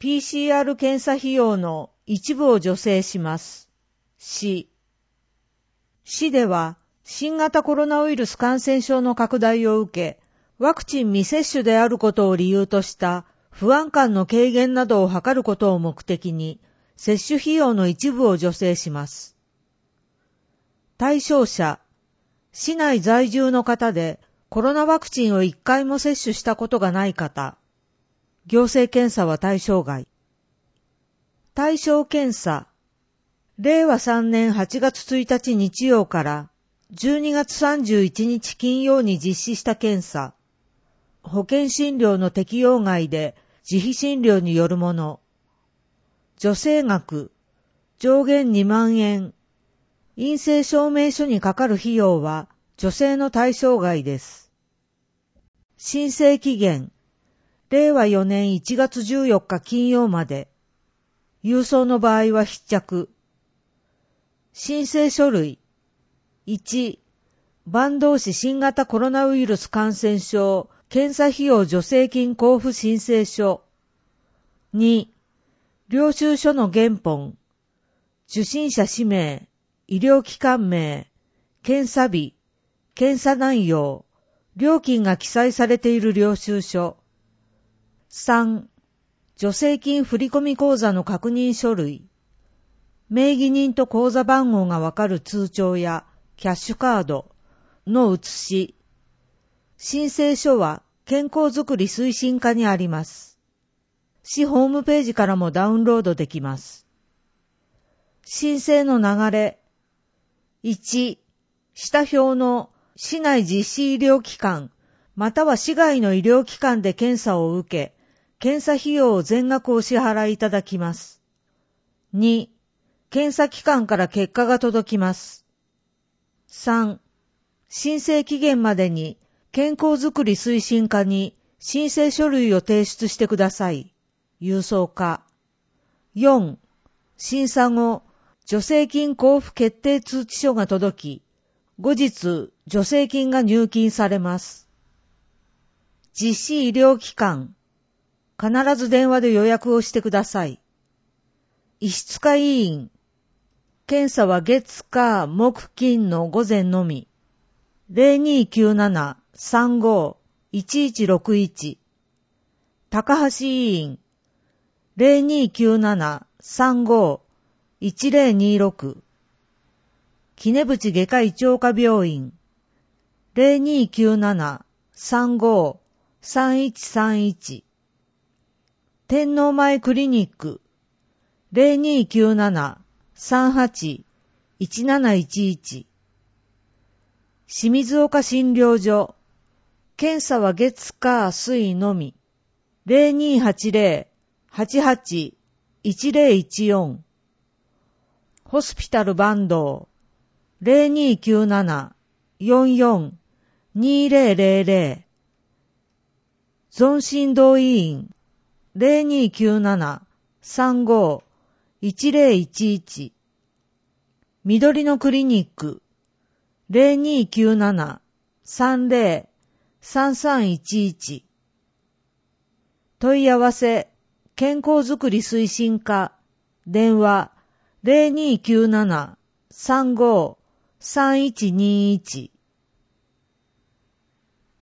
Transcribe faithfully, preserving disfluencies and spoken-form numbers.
ピーシーアール 検査費用の一部を助成します。市。市では、新型コロナウイルス感染症の拡大を受け、ワクチン未接種であることを理由とした不安感の軽減などを図ることを目的に、接種費用の一部を助成します。対象者、市内在住の方でコロナワクチンをいっかいも接種したことがない方、行政検査は対象外。対象検査、れいわさんねんはちがつついたち日曜からじゅうにがつさんじゅういちにち金曜に実施した検査、保険診療の適用外で自費診療によるもの、助成額、上限にまんえん、陰性証明書にかかる費用は助成の対象外です。申請期限、れいわよねんいちがつじゅうよっか金曜まで、郵送の場合は必着。申請書類、いち、坂東市新型コロナウイルス感染症検査費用助成金交付申請書。に、領収書の原本、受診者氏名、医療機関名、検査日、検査内容、料金が記載されている領収書。さん、助成金振込口座の確認書類、名義人と口座番号がわかる通帳やキャッシュカードの写し。申請書は健康づくり推進課にあります。市ホームページからもダウンロードできます。申請の流れ。いち、下表の市内実施医療機関または市外の医療機関で検査を受け、検査費用を全額お支払いいただきます。に、検査機関から結果が届きます。さん、申請期限までに健康づくり推進課に申請書類を提出してください。郵送課。よん、審査後、助成金交付決定通知書が届き、後日、助成金が入金されます。実施医療機関。必ず電話で予約をしてください。医師会委員。検査は月火木金の午前のみ。ゼロにきゅうなな さんご いちいちろくいち。高橋委員。ゼロにきゅうなな さんご いちゼロにろく。杵渕外科医長科病院。ゼロにきゅうなな さんご さんいちさんいち。天皇前クリニック。ゼロにきゅうなな さんはち いちなないちいち。清水岡診療所。検査は月火水のみ。ゼロにはちゼロ はちはち いちゼロいちよん。ホスピタル坂東。ゼロにきゅうなな よんよん にゼロゼロゼロ。zon診導委員。ゼロにきゅうなな さんご いちゼロいちいち。緑のクリニック。ゼロにきゅうなな さんゼロ さんさんいちいち。問い合わせ、健康づくり推進課。電話、ゼロにきゅうなな さんご さんいちにいち。